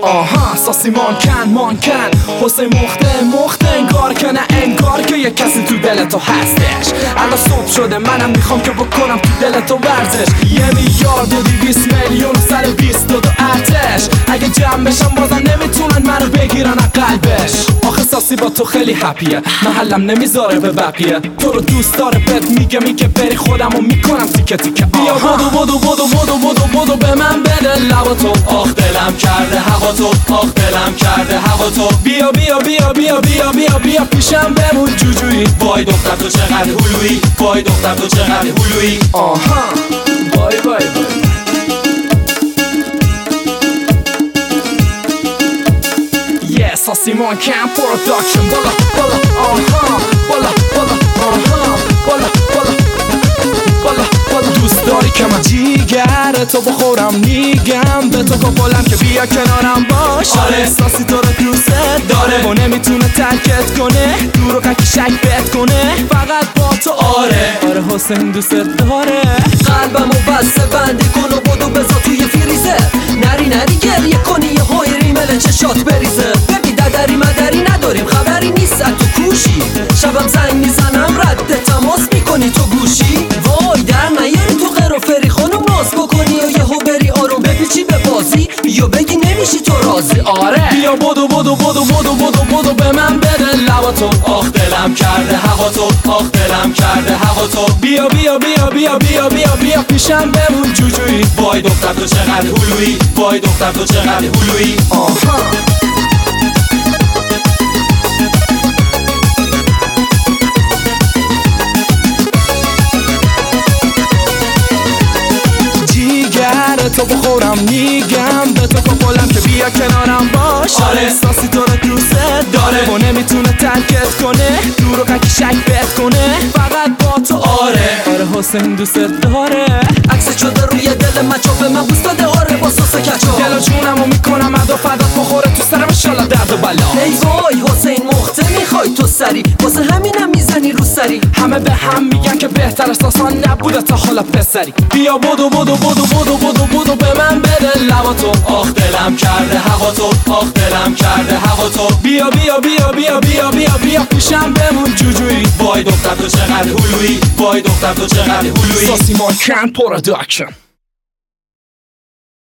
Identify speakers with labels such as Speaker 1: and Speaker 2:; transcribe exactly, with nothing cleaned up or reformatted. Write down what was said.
Speaker 1: آها ساسی مانکن مانکن حسین مخته مخته انگار که نه انگار که یه کسی تو دل تو هستش. الان صبح شده منم میخوام که بکنم تو دل تو ورزش. یه میلیارد و دیویس میلیون و سر بیست و دو ارتش. اگه جمع بشم بازم نمیتونن منو بگیرن از قلبش. آخه ساسی با تو خیلی هپیه، محلم نمیذاره به بقیه. تو رو دوست داره بهت میگه میگه بری خودمو میکنم تیکه تیکه. بیا بودو بودو بودو بودو بودو بودو به من بده لبا تو. آخ دلم کرده هوا تو، آخ دلم کرده هوا تو. بیا بیا بیا بیا بیا بیا بیا پیشم بمون جوجویی. وای دختر تو چقدر هلویی، وای دختر تو چقدر هلویی. آها وای وای وای یه ساسی مانکن پروداکشن. بالا بالا آها بالا بالا آها بالا بالا بالا بالا. دوست داری که من جیگر تو بخورم میگم به تو کپولم که بیا کنارم باش. آره ساسی تو رو دوست داره و نمیتونه ترکت کنه، دور و قکی شک بهت کنه فقط با تو. آره آره حسین دوست داره.
Speaker 2: قلبمو بسته بندی کن و بدو بذار توی فریزر. نری نری گریه کنی یه های ریمل چشات بریزه. ببین ددری مدری نداریم خبری نیست تو کوشی. شبم زنگ میزنم رد تماس میکنی تو گوشی. وای در نیاری تو غیر و فری خانم ناز بکنی و یهو بری آروم بپیچی به بازی یا بگی نمیشی تو راضی. آره
Speaker 1: بیا بدو بدو بدو بدو بدو بدو به من بده لبا تو.
Speaker 2: آخ دلم کرده هوا تو، آخ دلم کرده هوا تو.
Speaker 1: بیا بیا بیا بیا بیا بیا بیا پیشم بمون جوجویی.
Speaker 2: وای دختر تو چقدر هلویی، وای دختر تو چقدر هلویی.
Speaker 1: آها تو بخورم میگم به تو کپولم که بیا کنارم باش.
Speaker 2: آره
Speaker 1: ساسی تو رو دوست داره و نمیتونه ترکت کنه، دور و قکی شک بهت کنه فقط با تو. آره آره حسین دوست داره.
Speaker 2: عکس شده روی دل من چوب من بوست داده. آره با سس کچاپ
Speaker 1: دل و جونمو میکنم ادا فدات بخوره تو سرم انشالله درد و بلا.
Speaker 2: ای وای حسین مخته میخوای تو سری واسه همینم میزنی رو سری.
Speaker 1: همه به هم میگن که بهتر از آسان نبوده تا حالا پسری. بیا بدو بدو بدو بدو بدو بدو به من بده لبا تو.
Speaker 2: آخ دلم کرده هوا تو، آخ دلم کرده هوا تو.
Speaker 1: بیا بیا بیا بیا بیا بیا بیا پیشم بمون جوجویی.
Speaker 2: وای دختر تو چقدر هلویی، وای دختر تو چقدر هلویی.
Speaker 1: ساسی مانکن پروداکشن.